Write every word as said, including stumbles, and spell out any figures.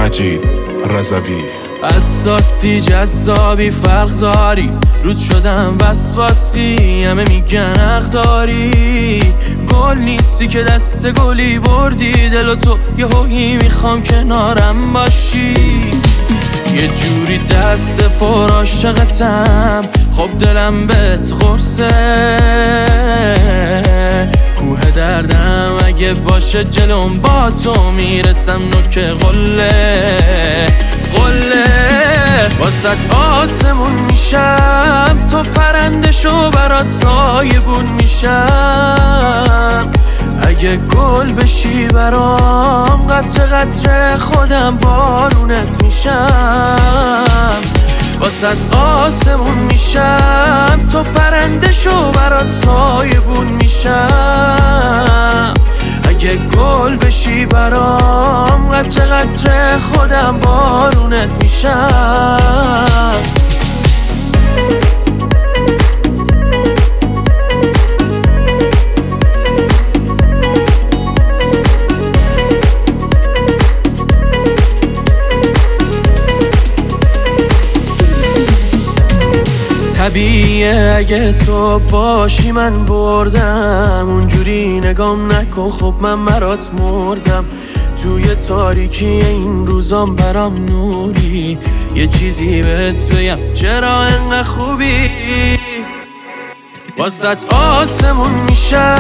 مجید رضوی. اساسی جذابی فرق داری، رود شدم وسواسی، همه میگن حق داری. گل نیستی که دست گلی بردی دل و تو یه هویی میخوام کنارم باشی. یه جوری دست پر عاشقتم، خب دلم بهت قرصه. کوه دردم اگه باشه جلوم با تو میرسم نوک قله قله. واسط آسمون میشم، تو پرنده شو برات سایبون میشم. اگه گل بشی برام قطره قطره خودم بارونت میشم. واسط آسمون میشم، تو پرنده شو برات سایبون میشم. اگه گل بشی برام قطره قطره خودم بارونت میشم. طبیعیه اگه تو باشی من بردم، اونجوری نگام نکن خب من برات مردم. توی تاریکی این روزام برام نوری، یه چیزی بهت بگم چرا انقدر خوبی. واسط آسمون میشم